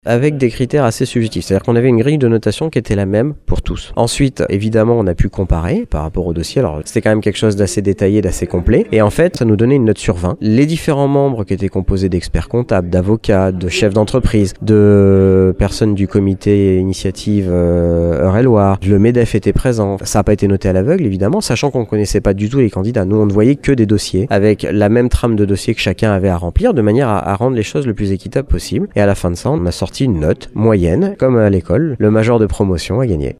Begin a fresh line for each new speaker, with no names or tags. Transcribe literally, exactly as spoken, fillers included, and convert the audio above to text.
avec des critères assez subjectifs. C'est-à-dire qu'on avait une grille de notation qui était la même pour tous. Ensuite, évidemment, on a pu comparer par rapport au dossier. Alors, c'était quand même quelque chose d'assez détaillé, d'assez complet. Et en fait, ça nous donnait une note sur vingt. Les différents membres qui étaient composés d'experts comptables, d'avocats, de chefs d'entreprise, de personnes du comité initiative euh, Eure-et-Loire, le MEDEF était présent. Ça n'a pas été noté à l'aveugle, évidemment, sachant qu'on ne connaissait pas du tout les candidats. Nous, on ne voyait que des dossiers avec la même trame de dossier que chacun avait à remplir, de manière à, à rendre les choses le plus équitable possible. Et à la fin de ça, on a sorti une note moyenne, comme à l'école. Le major de promotion a gagné.